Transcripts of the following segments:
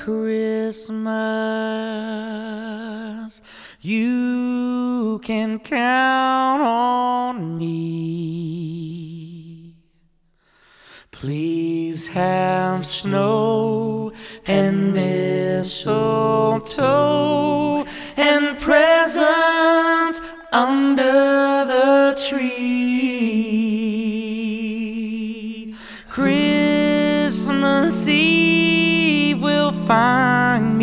Christmas, you can count on me. Please have snow and mistletoe and presents under the tree. Christmas Eve will find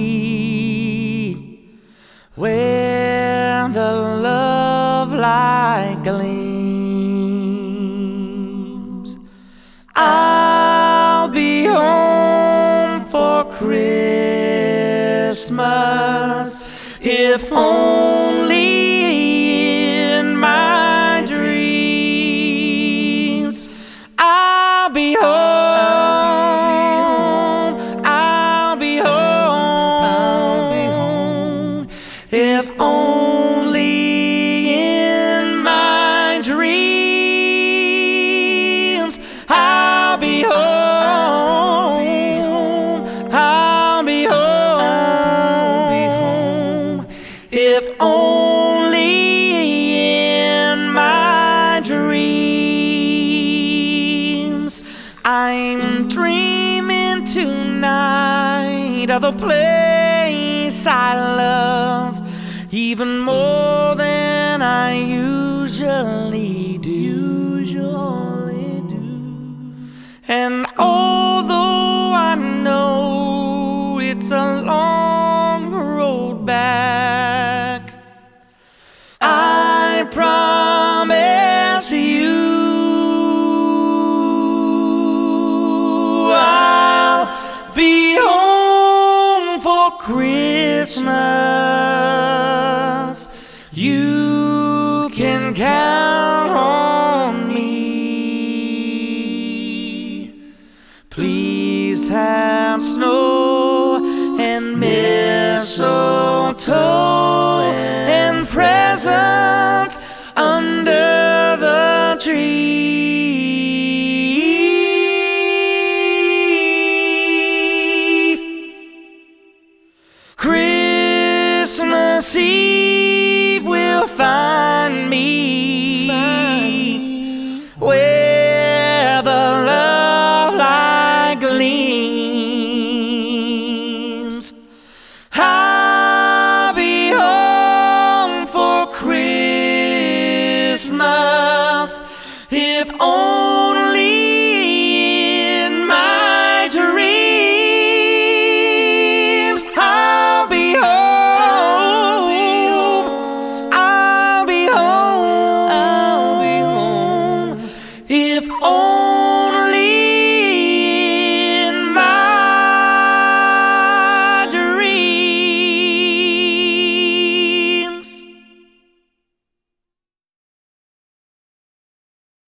me where the love light gleams. I'll be home for Christmas, if only in my dreams. I'll be home, I'll be home, if only in my dreams. I'll be home, I'll be home, if only in my dreams. I'm dreaming tonight of a place I love even more than I usually do. And although I know it's a long road back, I promise you I'll be home for Christmas. You can count on me. Please have snow and mistletoe and presents under the tree. Christmas Eve will find me where the love light gleams. I'll be home for Christmas, if only in my dreams. I'll be home, I'll be home, if only